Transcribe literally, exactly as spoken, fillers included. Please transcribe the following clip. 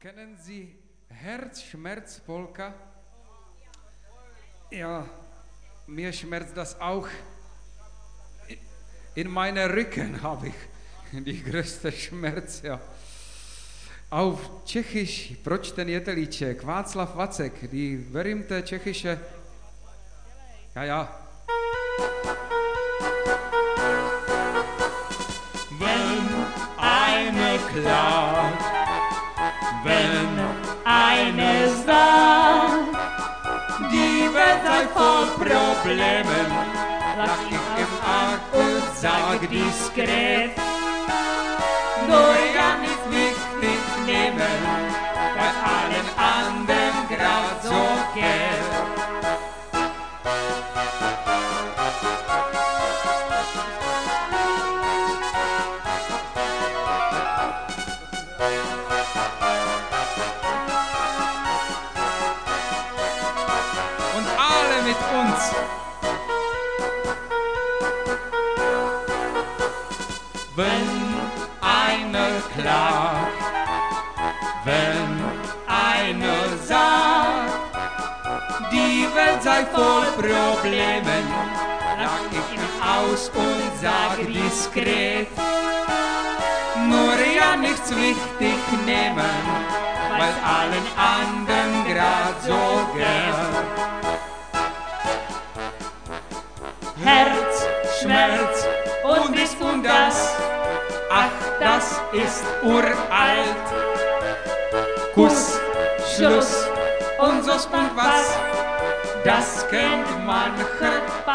Kennen Sie Herzschmerzpolka? Ja, mir schmerzt das auch. In meinem Rücken habe ich die größte Schmerz, ja. Auf Tschechisch, proč ten Jetelíček, Václav Vacek, die berühmte tschechische, ja, ja. Wenn eine klagt, wenn eine sagt, die Welt sei voll Problemen, lach ich im Arg und sage diskret, nur ja nicht wichtig nehmen, was allen anderen grad so geht. Und alle mit uns. Wenn einer klagt, wenn einer sagt, die Welt sei voll Problemen, lach ich ihn aus und sag diskret, nur ja nichts wichtig nehmen, weil allen anderen grad so geht. Herz, Schmerz und dies und das, ach, das ist uralt. Kuss, Schluss und so und was, das kennt mancher